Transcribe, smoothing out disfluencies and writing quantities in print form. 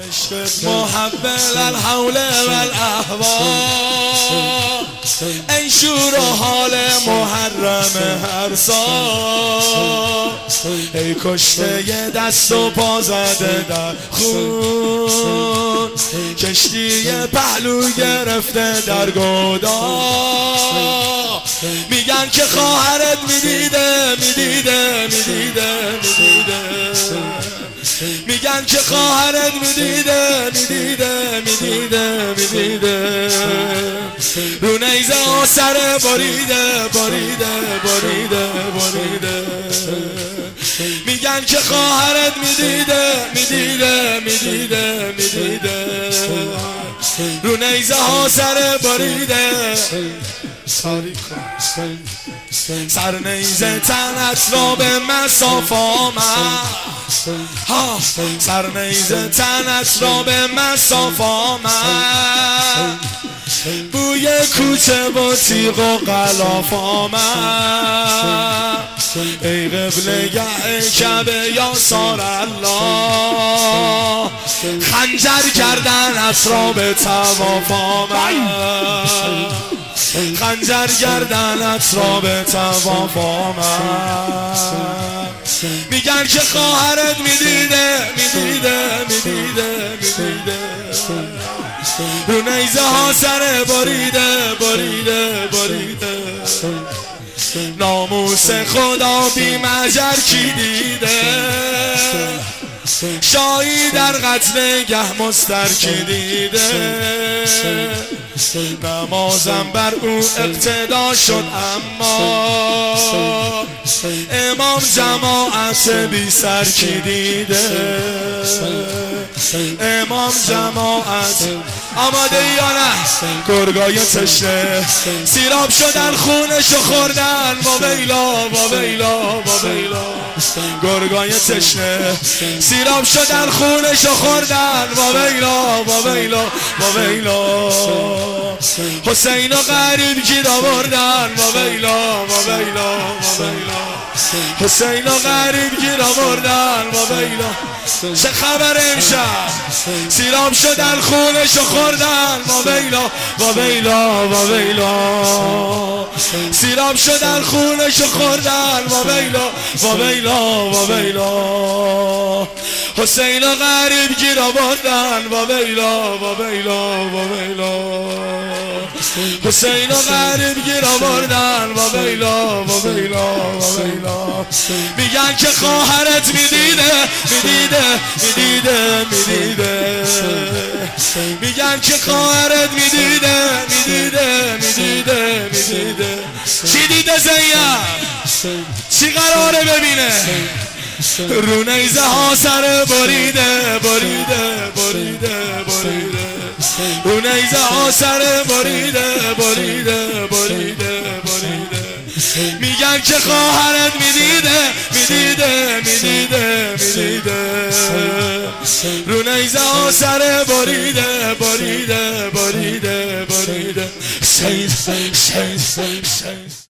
عشق محبل الحول والاحوال ای شور و حال محرم هر سال ای کشته ی دست و پا زده در خون کشتی پهلو گرفته در گودال میگن که خواهرت میدیده میگن که خواهرت میدیده رو نیزه ها سر باریده میگن که خواهرت میدیده رو نیزه ها سر باریده سر نیزه تنت را به مساف آمد سر نیزه تنت را به مساف آمد بوی کوچه و تیغ و غلاف آمد ای قبله گه کعبه یا سار الله خنجر کردنت را به طواف آمد خنجر گردنت را به طواف آمد میگن که خواهرت میدیده رو نیزه ها سر باریده ناموس خدا بی مجر کی دیده شاهی در قتل گه مستر کی دیده نمازم بر او اقتدا شد اما امام جماعت بی سر کی دیده امام جماعت آماده یا نه گرگای تشنه سیراب شدن خونشو خوردن با ویلا گرگای تشنه سیراب شدن خونشو خوردن با ویلا حسین و غریب گیر آوردن با ویلا حسین و غریب گیر آوردن با ویلا چه خبر امشب سیراب شدن خونشو خوردن با ویلا سیراب شدن خونشو خوردن با ویلا حسین و غریب گیر آوردن با ویلا حسین و غریب گیر آوردن با ویلا میگن که خواهرت میدیده میگن که خواهرت میدیده چی دیده زینب چی قراره ببینه رو نیزه ها سر باریده رو نیزه ها سر باریده میگن که خواهرت میدیده رو نیزه ها سر باریده